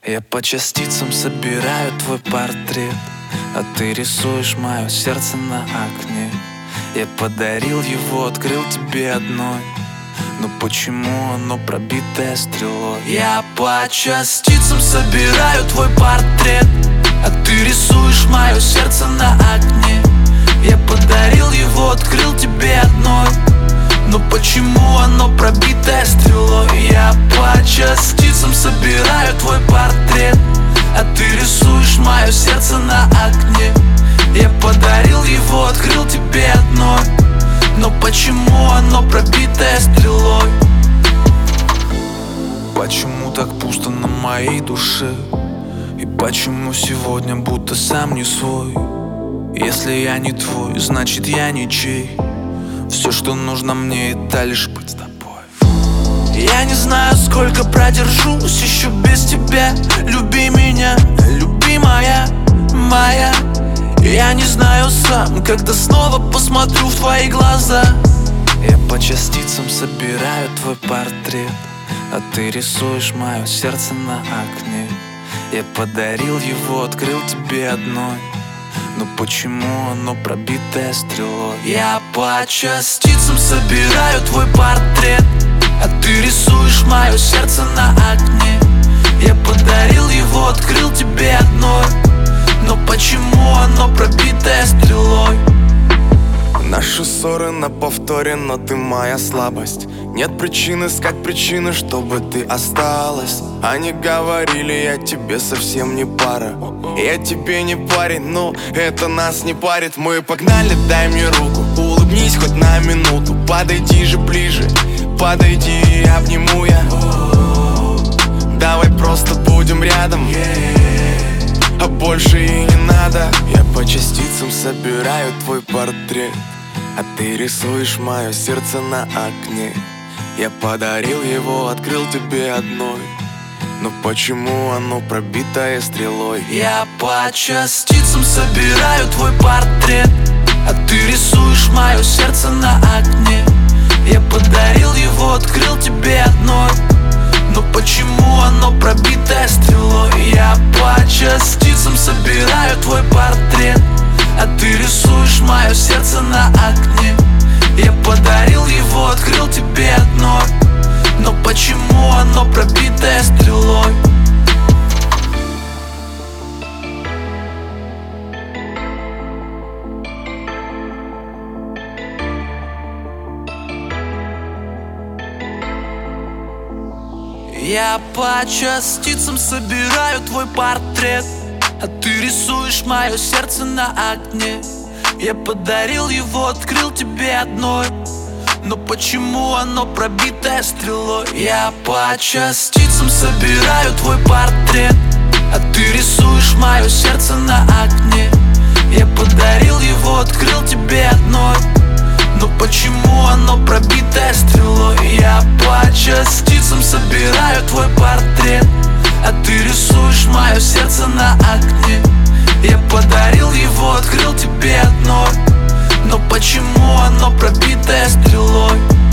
Я по частицам собираю твой портрет, а ты рисуешь мое сердце на окне. Я подарил его, открыл тебе одной, но почему оно пробитое стрелой? Я по частицам собираю твой портрет, а ты рисуешь мое сердце на окне. Я подарил его, открыл тебе одной, но почему оно пробитое стрелой? Я по частицам собираю твой портрет, а ты рисуешь мое сердце на окне. Я подарил его, открыл тебе одной, но почему оно пробитое стрелой? Почему так пусто на моей душе? И почему сегодня будто сам не свой? Если я не твой, значит я ничей. Все, что нужно мне, это лишь быть с тобой. Я не знаю, сколько продержусь еще без тебя. Люби меня, любимая моя. Я не знаю сам, когда снова посмотрю в твои глаза. Я по частицам собираю твой портрет, а ты рисуешь мое сердце на окне. Я подарил его, открыл тебе одной, но почему оно пробитое стрелой? Я по частицам собираю твой портрет, а ты рисуешь мое сердце на окне. Я подарил его, открыл тебе одной, но почему оно пробитое стрелой? Наши ссоры на повторе, но ты моя слабость. Нет причин искать причины, чтобы ты осталась. Они говорили, я тебе совсем не пара. Я тебе не парень, но это нас не парит. Мы погнали, дай мне руку, улыбнись хоть на минуту. Подойди же ближе, подойди и обниму я. Давай просто будем рядом, а больше и не надо. Я по частицам собираю твой портрет, а ты рисуешь мое сердце на окне. Я подарил его, открыл тебе одной, но почему оно пробитое стрелой? Я по частицам собираю твой портрет, а ты рисуешь мое сердце на окне. Я подарил его, открыл тебе одной, но почему оно пробитое стрелой? Я по частицам собираю твой портрет, а ты рисуешь мое сердце на окне. Я подарил его, открыл тебе одной, но почему оно пробитое стрелой? Я по частицам собираю твой портрет, а ты рисуешь мое сердце на окне. Я подарил его, открыл тебе одной, но почему оно пробитое стрелой? Я по частицам собираю твой портрет, а ты рисуешь мое сердце на окне. Я подарил его, открыл тебе одной, но почему оно пробитое стрелой? Я по частицам собираю твой портрет, а ты рисуешь мое сердце на окне. Я подарил его, открыл тебе одной, но почему оно пробитое стрелой?